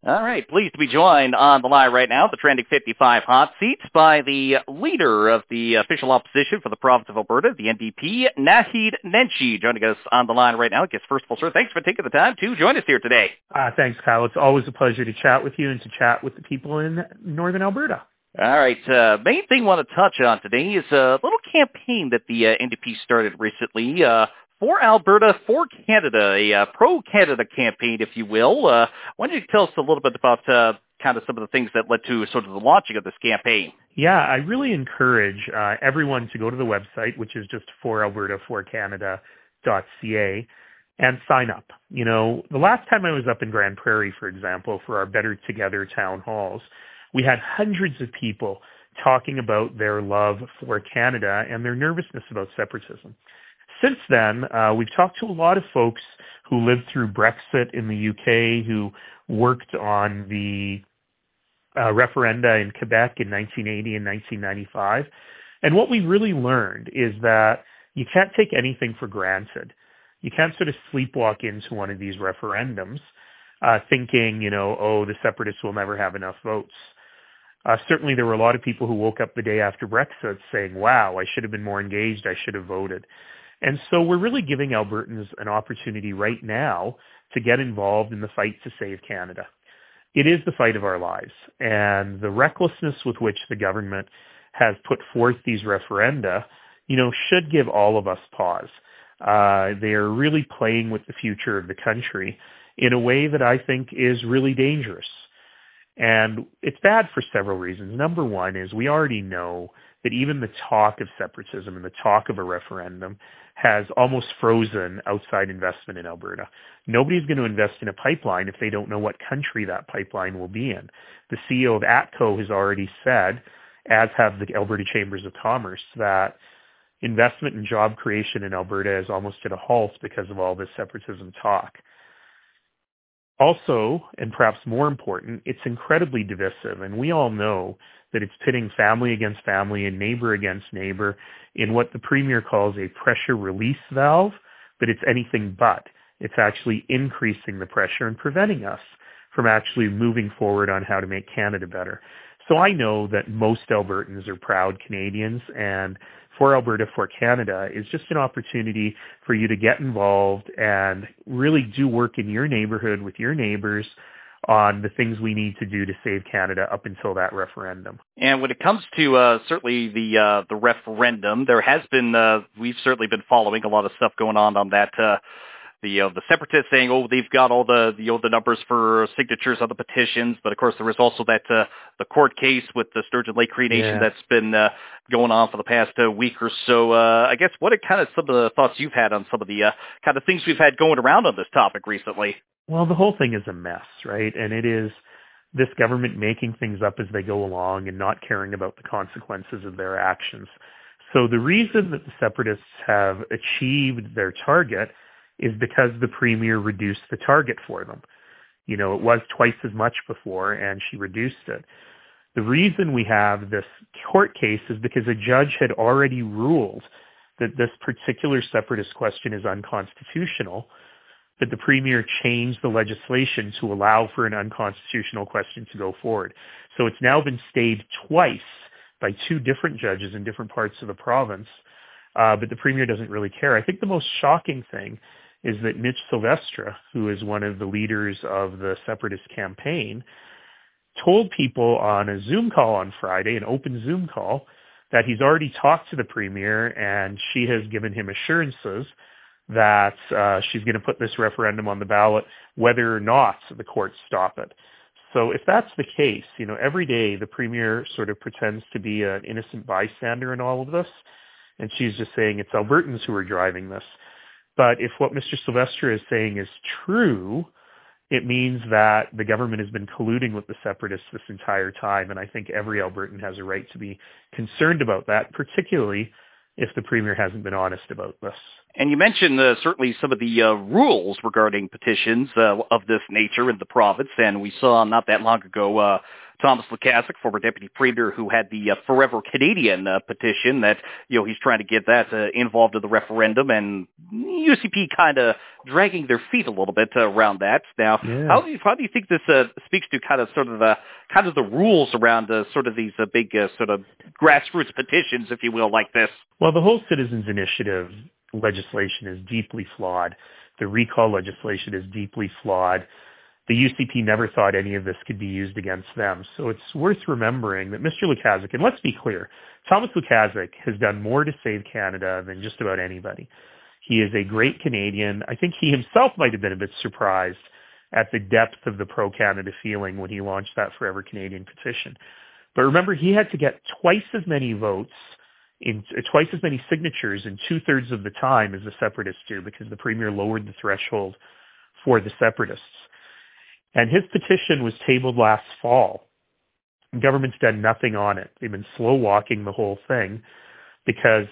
All right, pleased to be joined on the line right now, the Trending 55 Hot Seats, by the leader of the official opposition for the province of Alberta, the NDP, Naheed Nenshi, joining us on the line right now. I guess, first of all, sir, thanks for taking the time to join us here today. Thanks, Kyle. It's always a pleasure to chat with you and to chat with the people in northern Alberta. All right, main thing I want to touch on today is a little campaign that the NDP started recently, For Alberta, for Canada, a pro-Canada campaign, if you will. Why don't you tell us a little bit about kind of some of the things that led to sort of the launching of this campaign? Yeah, I really encourage everyone to go to the website, which is just foralbertaforcanada.ca, and sign up. You know, the last time I was up in Grand Prairie, for example, for our Better Together town halls, we had hundreds of people talking about their love for Canada and their nervousness about separatism. Since then, we've talked to a lot of folks who lived through Brexit in the UK, who worked on the referenda in Quebec in 1980 and 1995. And what we really learned is that you can't take anything for granted. You can't sort of sleepwalk into one of these referendums thinking, you know, oh, the separatists will never have enough votes. Certainly there were a lot of people who woke up the day after Brexit saying, wow, I should have been more engaged, I should have voted. And so we're really giving Albertans an opportunity right now to get involved in the fight to save Canada. It is the fight of our lives. And the recklessness with which the government has put forth these referenda, you know, should give all of us pause. They are really playing with the future of the country in a way that I think is really dangerous. And it's bad for several reasons. Number one is we already know that even the talk of separatism and the talk of a referendum has almost frozen outside investment in Alberta. Nobody's going to invest in a pipeline if they don't know what country that pipeline will be in. The CEO of ATCO has already said, as have the Alberta Chambers of Commerce, that investment and job creation in Alberta is almost at a halt because of all this separatism talk. Also, and perhaps more important, it's incredibly divisive, and we all know that it's pitting family against family and neighbor against neighbor in what the Premier calls a pressure release valve, but it's anything but. It's actually increasing the pressure and preventing us from actually moving forward on how to make Canada better. So I know that most Albertans are proud Canadians, and For Alberta, for Canada is just an opportunity for you to get involved and really do work in your neighborhood with your neighbors on the things we need to do to save Canada up until that referendum. And when it comes to certainly the referendum, there has been we've certainly been following a lot of stuff going on that. The separatists saying, oh, they've got all the numbers for signatures on the petitions, but of course there is also that the court case with the Sturgeon Lake Cree Nation that's been going on for the past week or so. I guess what are kind of some of the thoughts you've had on some of the kind of things we've had going around on this topic recently? Well, the whole thing is a mess, right? And it is this government making things up as they go along and not caring about the consequences of their actions. So the reason that the separatists have achieved their target is because the Premier reduced the target for them. You know, it was twice as much before, and she reduced it. The reason we have this court case is because a judge had already ruled that this particular separatist question is unconstitutional, but the Premier changed the legislation to allow for an unconstitutional question to go forward. So it's now been stayed twice by two different judges in different parts of the province, but the Premier doesn't really care. I think the most shocking thing is that Mitch Silvestre, who is one of the leaders of the separatist campaign, told people on a Zoom call on Friday, an open Zoom call, that he's already talked to the Premier and she has given him assurances that she's going to put this referendum on the ballot whether or not the courts stop it. So if that's the case, you know, every day the Premier sort of pretends to be an innocent bystander in all of this, and she's just saying it's Albertans who are driving this. But if what Mr. Silvestre is saying is true, it means that the government has been colluding with the separatists this entire time, and I think every Albertan has a right to be concerned about that, particularly if the Premier hasn't been honest about this. And you mentioned certainly some of the rules regarding petitions of this nature in the province, and we saw not that long ago Thomas Lukaszuk, former deputy premier, who had the Forever Canadian petition that, he's trying to get that involved in the referendum, and UCP kind of dragging their feet a little bit around that. Now, how do you think this speaks to kind of the rules around sort of these big sort of grassroots petitions, if you will, like this? Well, the whole Citizens Initiative legislation is deeply flawed. The recall legislation is deeply flawed. The UCP never thought any of this could be used against them. So it's worth remembering that Mr. Lukaszuk, and let's be clear, Thomas Lukaszuk has done more to save Canada than just about anybody. He is a great Canadian. I think he himself might have been a bit surprised at the depth of the pro-Canada feeling when he launched that Forever Canadian petition. But remember, he had to get twice as many votes, twice as many signatures in 2/3 of the time as the Separatists do, because the Premier lowered the threshold for the Separatists. And his petition was tabled last fall. The government's done nothing on it. They've been slow-walking the whole thing because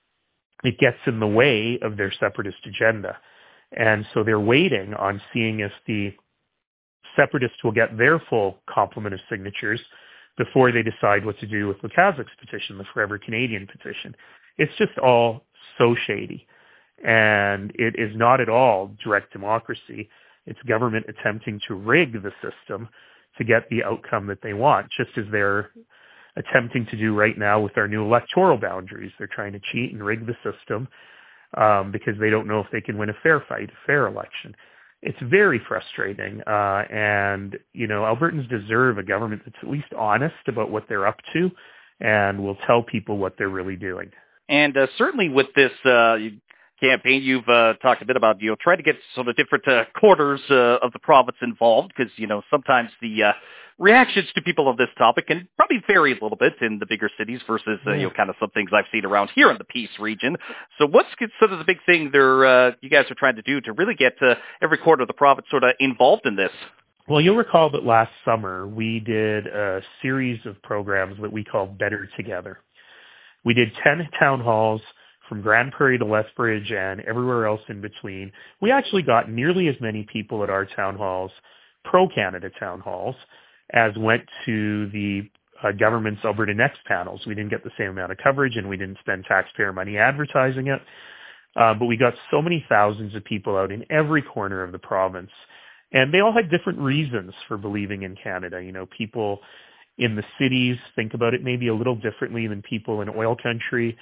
it gets in the way of their separatist agenda. And so they're waiting on seeing if the Separatists will get their full complement of signatures before they decide what to do with Lukaszuk's petition, the Forever Canadian petition. It's just all so shady. And it is not at all direct democracy. It's government attempting to rig the system to get the outcome that they want, just as they're attempting to do right now with our new electoral boundaries. They're trying to cheat and rig the system because they don't know if they can win a fair fight, a fair election. It's very frustrating. And, Albertans deserve a government that's at least honest about what they're up to and will tell people what they're really doing. And certainly with this campaign, you've talked a bit about, trying to get sort of different quarters of the province involved, because, sometimes the reactions to people on this topic can probably vary a little bit in the bigger cities versus, kind of some things I've seen around here in the Peace region. So what's sort of the big thing you guys are trying to do to really get every quarter of the province sort of involved in this? Well, you'll recall that last summer we did a series of programs that we called Better Together. We did 10 town halls from Grand Prairie to Lethbridge and everywhere else in between. We actually got nearly as many people at our town halls, pro-Canada town halls, as went to the government's Alberta Next panels. We didn't get the same amount of coverage and we didn't spend taxpayer money advertising it. But we got so many thousands of people out in every corner of the province. And they all had different reasons for believing in Canada. People in the cities think about it maybe a little differently than people in oil country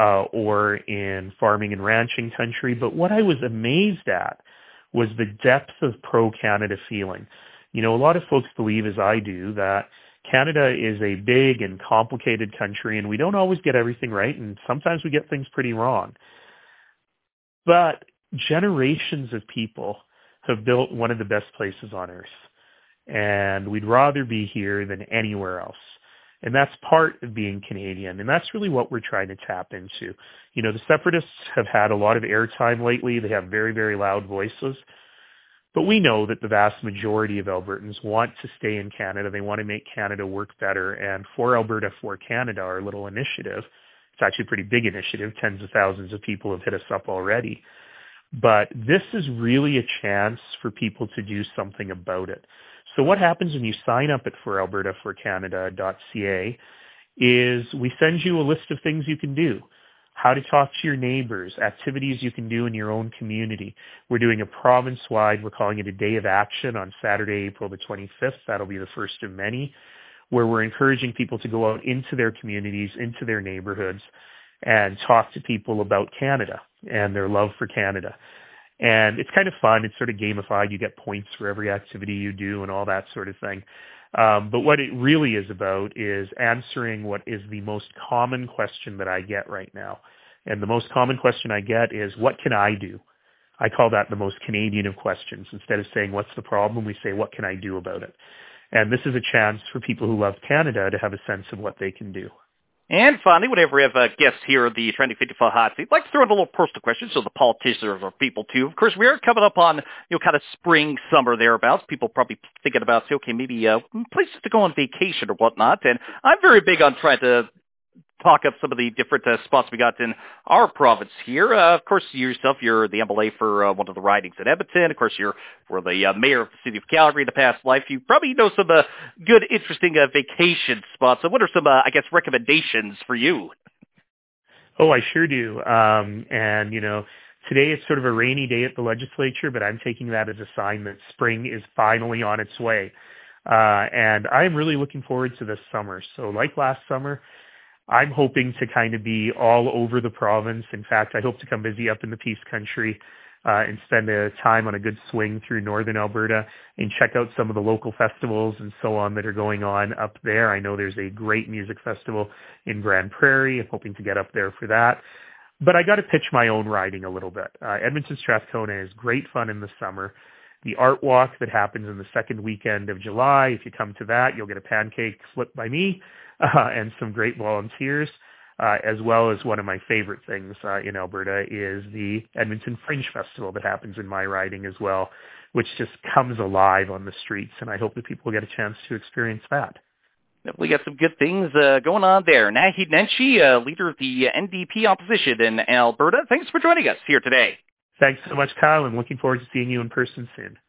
or in farming and ranching country. But what I was amazed at was the depth of pro-Canada feeling. A lot of folks believe, as I do, that Canada is a big and complicated country and we don't always get everything right, and sometimes we get things pretty wrong. But generations of people have built one of the best places on earth, and we'd rather be here than anywhere else. And that's part of being Canadian, and that's really what we're trying to tap into. The Separatists have had a lot of airtime lately. They have very, very loud voices. But we know that the vast majority of Albertans want to stay in Canada. They want to make Canada work better. And For Alberta, For Canada, our little initiative, it's actually a pretty big initiative. Tens of thousands of people have hit us up already. But this is really a chance for people to do something about it. So what happens when you sign up at foralbertaforcanada.ca is we send you a list of things you can do. How to talk to your neighbors, activities you can do in your own community. We're doing a province-wide, we're calling it a Day of Action on Saturday, April the 25th. That'll be the first of many, where we're encouraging people to go out into their communities, into their neighborhoods, and talk to people about Canada and their love for Canada. And it's kind of fun. It's sort of gamified. You get points for every activity you do and all that sort of thing. But what it really is about is answering what is the most common question that I get right now. And the most common question I get is, what can I do? I call that the most Canadian of questions. Instead of saying, what's the problem, we say, what can I do about it? And this is a chance for people who love Canada to have a sense of what they can do. And finally, whenever we have guests here at the Trending 55 Hot Seat, I'd like to throw in a little personal question so the politicians or people too. Of course, we are coming up on, kind of spring, summer, thereabouts. People probably thinking about, okay, maybe places to go on vacation or whatnot. And I'm very big on trying to talk up some of the different spots we got in our province here. Of course, yourself, you're the MLA for one of the ridings in Edmonton. Of course, you're the mayor of the city of Calgary in the past life. You probably know some good, interesting vacation spots. So what are some, recommendations for you? Oh, I sure do. And, today it's sort of a rainy day at the legislature, but I'm taking that as a sign that spring is finally on its way. And I'm really looking forward to this summer. So like last summer, I'm hoping to kind of be all over the province. In fact, I hope to come busy up in the Peace Country and spend a time on a good swing through northern Alberta and check out some of the local festivals and so on that are going on up there. I know there's a great music festival in Grande Prairie. I'm hoping to get up there for that. But I got to pitch my own riding a little bit. Edmonton Strathcona is great fun in the summer. The art walk that happens in the second weekend of July, if you come to that, you'll get a pancake flipped by me and some great volunteers, as well as one of my favorite things in Alberta is the Edmonton Fringe Festival that happens in my riding as well, which just comes alive on the streets, and I hope that people get a chance to experience that. We got some good things going on there. Naheed Nenshi, leader of the NDP opposition in Alberta, thanks for joining us here today. Thanks so much, Kyle. I'm looking forward to seeing you in person soon.